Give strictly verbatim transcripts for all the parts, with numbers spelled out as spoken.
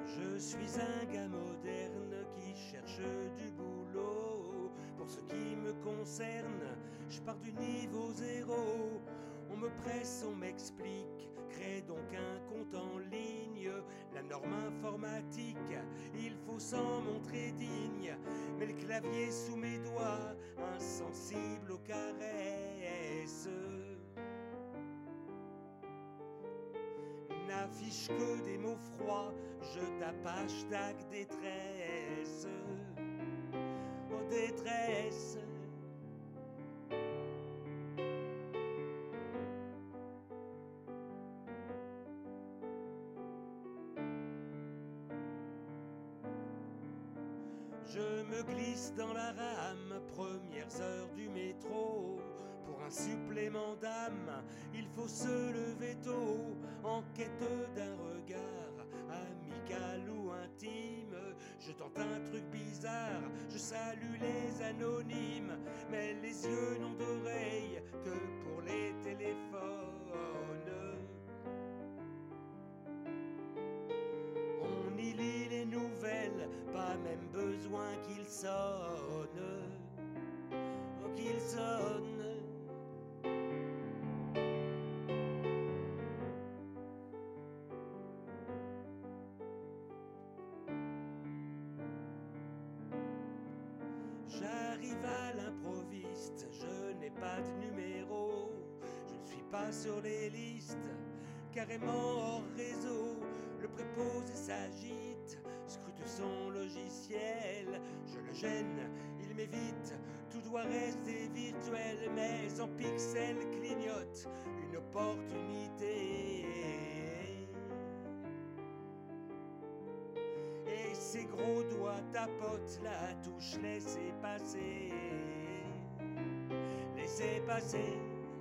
Je suis un gars moderne qui cherche du boulot. Pour ce qui me concerne, je pars du niveau zéro. On me presse, on m'explique, crée donc un compte en ligne. La norme informatique, il faut s'en montrer digne. Mais le clavier sous mes doigts, insensible aux caresses, n'affiche que des mots froids, je tape hashtag détresse. Oh détresse. Je me glisse dans la rame, premières heures du métro. Pour un supplément d'âme, il faut se lever tôt. En quête d'un regard, amical ou intime. Je tente un truc bizarre, je salue les anonymes. Mais les yeux n'ont d'oreilles que pour les téléphones. On y lit les nouvelles, pas même besoin qu'ils sonnent. Oh, qu'ils sonnent. J'arrive à l'improviste, je n'ai pas de numéro. Je ne suis pas sur les listes, carrément hors réseau. Le préposé s'agite, scrute son logiciel. Je le gêne, il m'évite, tout doit rester virtuel. Mais en pixels clignote une opportunité. Et ses gros doigts tapotent la touche laissez passer. Laissez passer.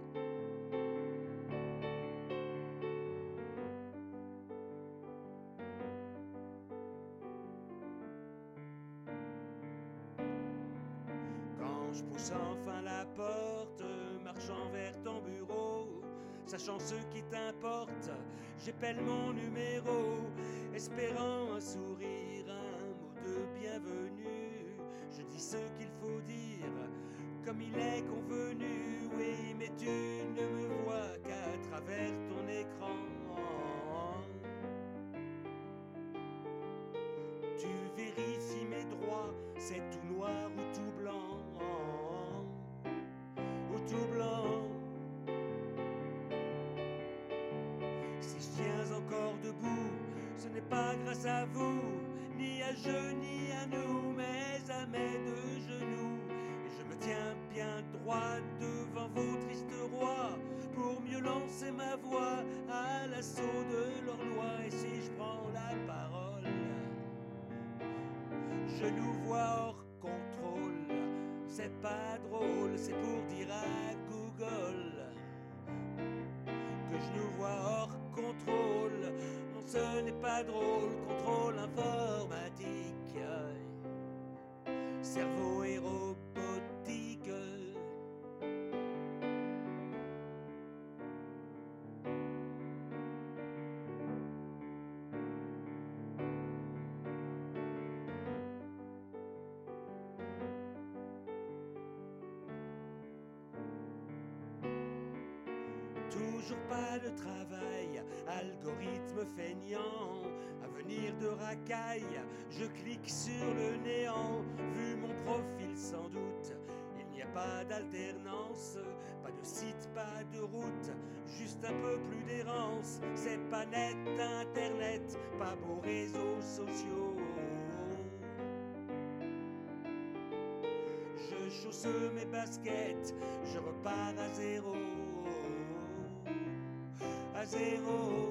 Quand je pousse enfin la porte, marchant vers ton bureau, sachant ce qui t'importe, j'épelle mon numéro, espérant un sourire, un mot de bienvenue. Je dis ce qu'il faut dire, comme il est convenu. Oui, mais tu ne me vois qu'à travers ton écran. Tu vérifies mes droits, c'est tout noir ou tout blanc. Ou tout blanc. Si je tiens encore debout, ce n'est pas grâce à vous, ni à je ni à nous, mais à mes deux genoux. Et je me tiens bien droit devant vos tristes rois, pour mieux lancer ma voix à l'assaut de leurs lois. Et si je prends la parole, je nous vois hors contrôle. C'est pas drôle, c'est pour dire à Google que je nous vois hors contrôle. Non, ce n'est pas drôle, contrôle informatique, cerveau et robotique. Toujours pas de travail, algorithme feignant, avenir de racaille, je clique sur le néant. Vu mon profil sans doute, il n'y a pas d'alternance, pas de site, pas de route, juste un peu plus d'errance. C'est pas net internet, pas beaux réseaux sociaux. Je chausse mes baskets, je repars à zéro. À zéro.